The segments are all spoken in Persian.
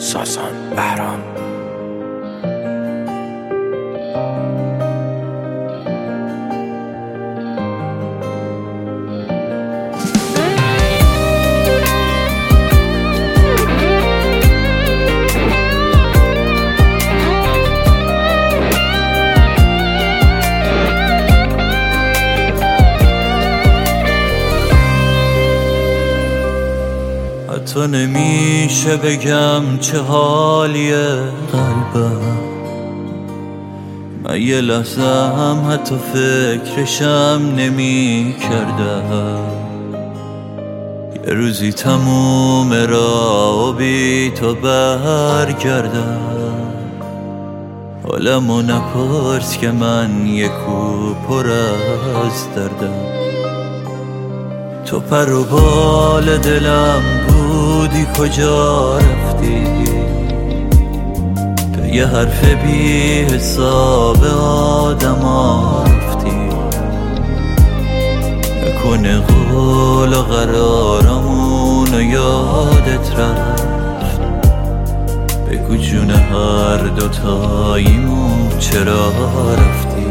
ساسان بهرام. حتی نمیشه بگم چه حالیه قلبم، من یه لحظه هم حتی فکرشم نمی کردم. یه روزی تموم راه و بی تو برگردم. حالمو نپرس که من یه کو پر از دردم. تو پر و بال دلم بودی کجا رفتی؟ به یه حرف بی حساب آدم رفتی. نکنه قول و قرارمون و یادت رفت. بگو جون هر دوتاییمون چرا رفتی؟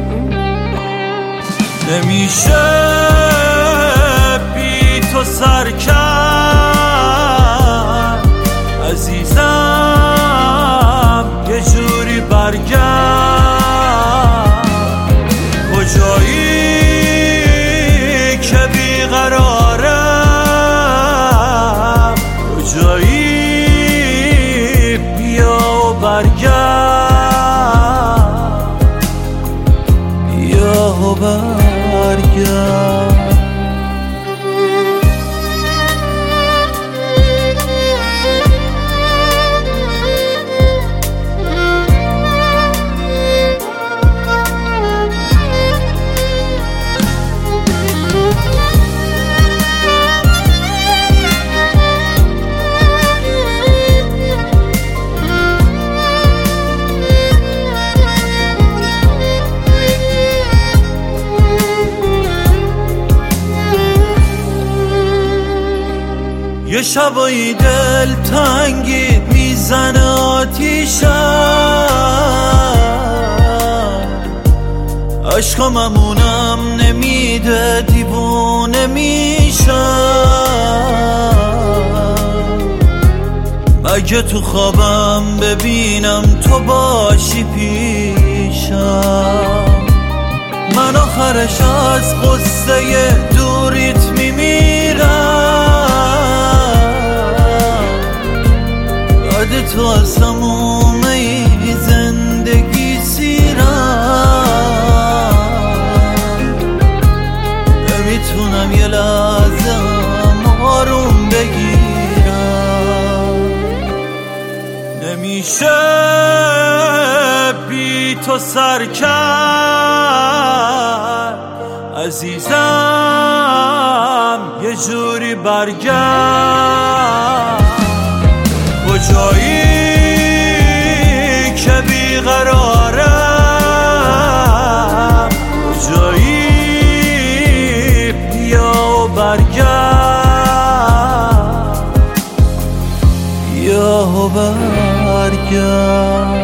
نمیشه تو سر کرد عزیزم، یه جوری برگرد. کجایی که بیقرارم؟ کجایی؟ بیا و برگرد، بیا و برگرد. یه شبایی دل تنگی میزنه آتیشم، عشقممونم نمیده دیوونه میشم. مگه تو خوابم ببینم تو باشی پیشم؟ من آخرش از قصه دوریت میمیرم. تو از تموم زندگی سیرم. نمیتونم یه لحظه آروم بگیرم. نمیشه بی تو سر کرد عزیزم، یه جوری برگرد. کجایی که بیقرارم؟ کجایی؟ بیا و برگرد، بیا و برگرد.